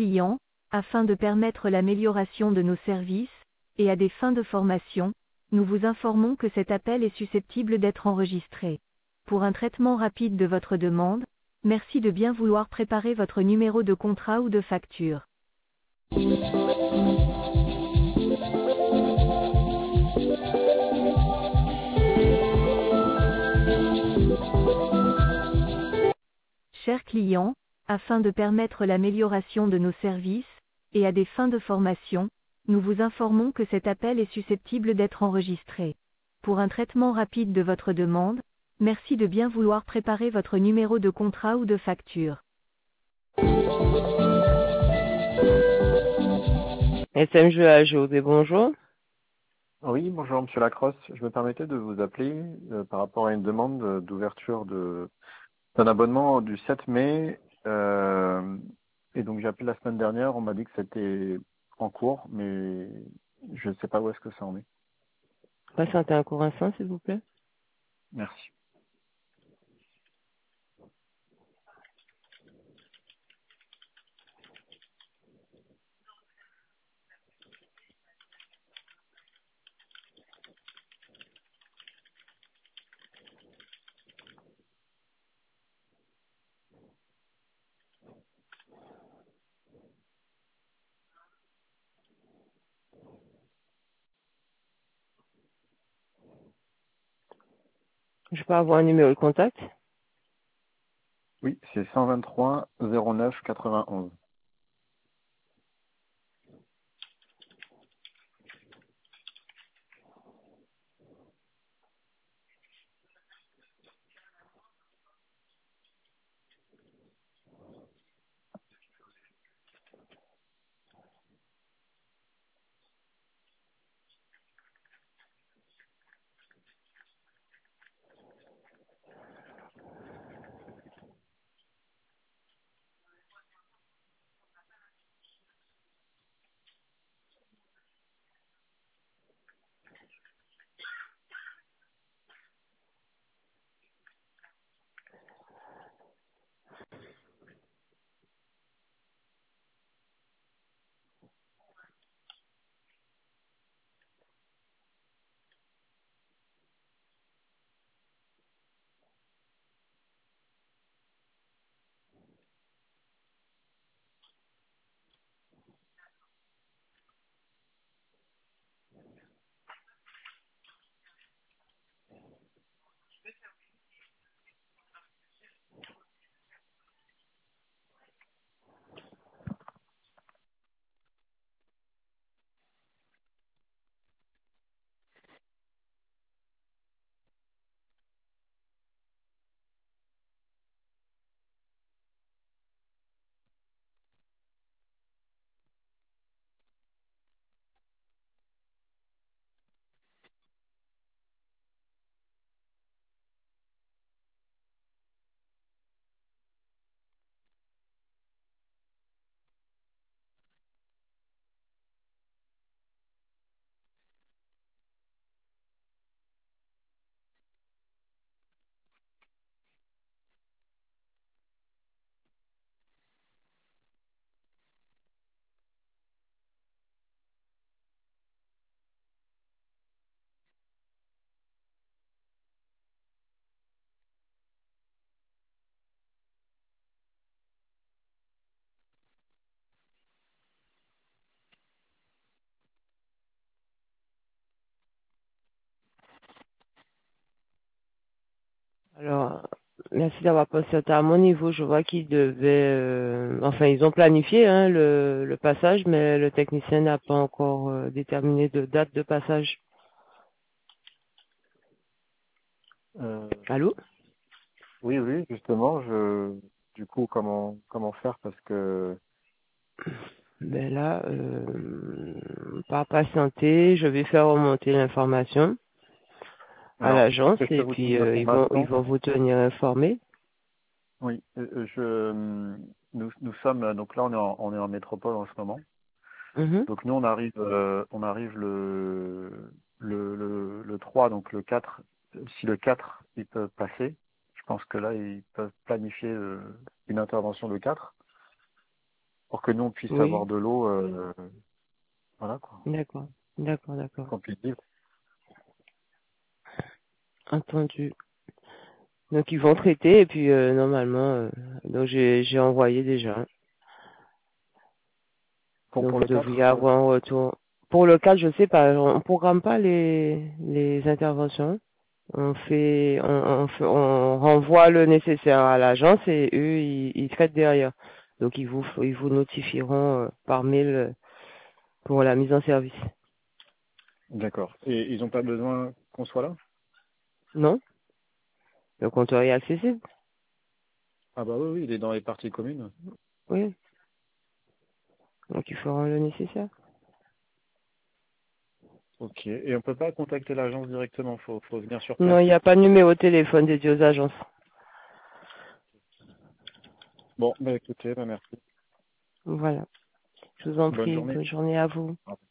clients, afin de permettre l'amélioration de nos services, et à des fins de formation, nous vous informons que cet appel est susceptible d'être enregistré. Pour un traitement rapide de votre demande, merci de bien vouloir préparer votre numéro de contrat ou de facture. Chers clients, afin de permettre l'amélioration de nos services, et à des fins de formation, nous vous informons que cet appel est susceptible d'être enregistré. Pour un traitement rapide de votre demande, merci de bien vouloir préparer votre numéro de contrat ou de facture. SMG à José, bonjour. Oui, bonjour Monsieur Lacrosse. Je me permettais de vous appeler par rapport à une demande d'ouverture d'un abonnement du 7 mai. Et donc j'ai appelé la semaine dernière, on m'a dit que c'était en cours, mais je ne sais pas où est-ce que ça en est. Patientez un court instant, s'il vous plaît. Merci. Je peux avoir un numéro de contact? Oui, c'est 123 09 91. Alors, merci d'avoir patienté. À mon niveau, je vois qu'ils devaient, enfin, ils ont planifié le passage, mais le technicien n'a pas encore déterminé de date de passage. Euh, Allô? oui, oui, justement, du coup, comment faire parce que Ben là, par patienter, je vais faire remonter l'information à alors, est-ce l'agence que je peux et vous puis donner ils l'information? vont vous tenir informé. Oui, nous sommes donc là on est en métropole en ce moment. Mhm. Donc nous on arrive le 3, donc le 4. Si le 4 ils peuvent passer, je pense que là ils peuvent planifier une intervention le 4. pour que nous on puisse Oui, avoir de l'eau, voilà quoi, d'accord, d'accord. qu'on puisse vivre. Entendu. Donc ils vont traiter et puis normalement, donc j'ai envoyé déjà. Donc Pour vous le devriez 4, avoir un retour. Pour le cas, je sais pas, on programme pas les interventions. On renvoie le nécessaire à l'agence et eux ils traitent derrière. Donc ils vous notifieront par mail pour la mise en service. d'accord. Et ils n'ont pas besoin qu'on soit là? Non? Le compteur est accessible? Ah bah oui, oui, il est dans les parties communes. Oui. Donc ils feront le nécessaire. Ok. Et on peut pas contacter l'agence directement, faut venir sur place. Non, il n'y a pas de numéro de téléphone dédié aux agences. Bon, bah écoutez, bah merci. Voilà. Je vous en Bonne prie, journée. bonne journée à vous. Au revoir.